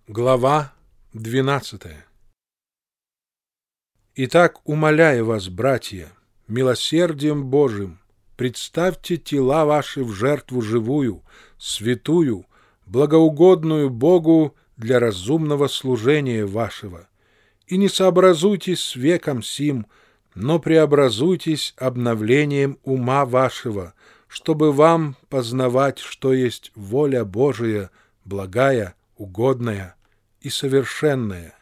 Глава 12. Итак, умоляю вас, братья, милосердием Божиим, представьте тела ваши в жертву живую, святую, благоугодную Богу для разумного служения вашего. И не сообразуйтесь с веком сим, но преобразуйтесь обновлением ума вашего, чтобы вам познавать, что есть воля Божия, благая, угодная и совершенная.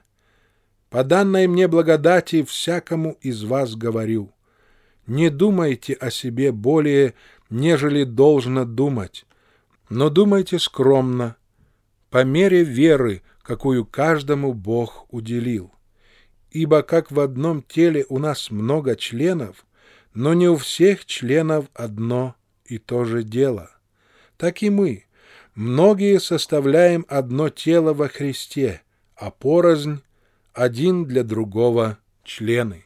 По данной мне благодати всякому из вас говорю: не думайте о себе более, нежели должно думать, но думайте скромно, по мере веры, какую каждому Бог уделил. Ибо как в одном теле у нас много членов, но не у всех членов одно и то же дело, так и мы, многие составляем одно тело во Христе, а порознь один для другого члены.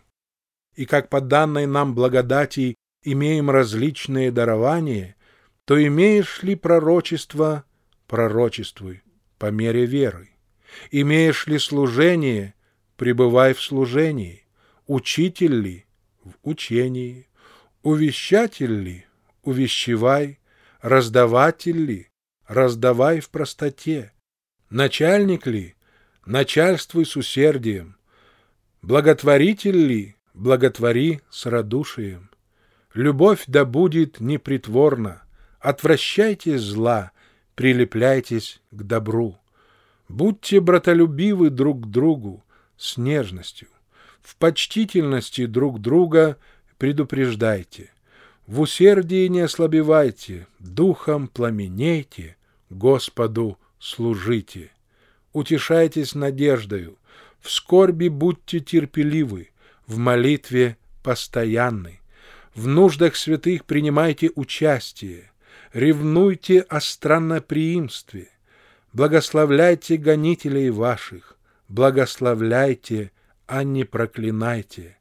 И как по данной нам благодати имеем различные дарования, то имеешь ли пророчество — пророчествуй по мере веры. Имеешь ли служение — пребывай в служении. Учитель ли — в учении. Увещатель ли — увещевай. Раздаватель ли — раздавай в простоте. Начальник ли — начальствуй с усердием. Благотворитель ли — благотвори с радушием. Любовь да будет непритворна. Отвращайтесь зла, прилепляйтесь к добру. Будьте братолюбивы друг к другу с нежностью. В почтительности друг друга предупреждайте. В усердии не ослабевайте, духом пламенейте, Господу служите. Утешайтесь надеждою, в скорби будьте терпеливы, в молитве постоянны. В нуждах святых принимайте участие, ревнуйте о странноприимстве, благословляйте гонителей ваших, благословляйте, а не проклинайте.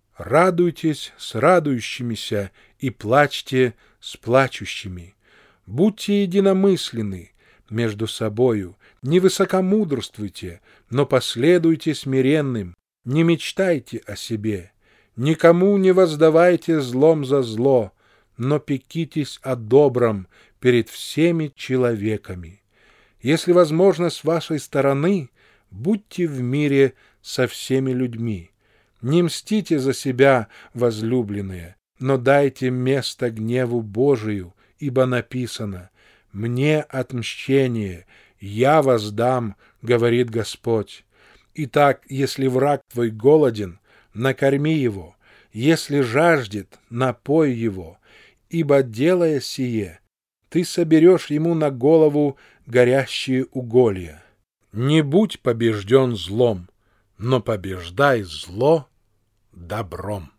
Радуйтесь с радующимися и плачьте с плачущими. Будьте единомысленны между собою, не высокомудрствуйте, но последуйте смиренным, не мечтайте о себе, никому не воздавайте злом за зло, но пекитесь о добром перед всеми человеками. Если возможно с вашей стороны, будьте в мире со всеми людьми. Не мстите за себя, возлюбленные, но дайте место гневу Божию, ибо написано: «Мне отмщение, я воздам, говорит Господь». Итак, если враг твой голоден, накорми его, если жаждет, напой его, ибо, делая сие, ты соберешь ему на голову горящие уголья. Не будь побежден злом, но побеждай зло добром.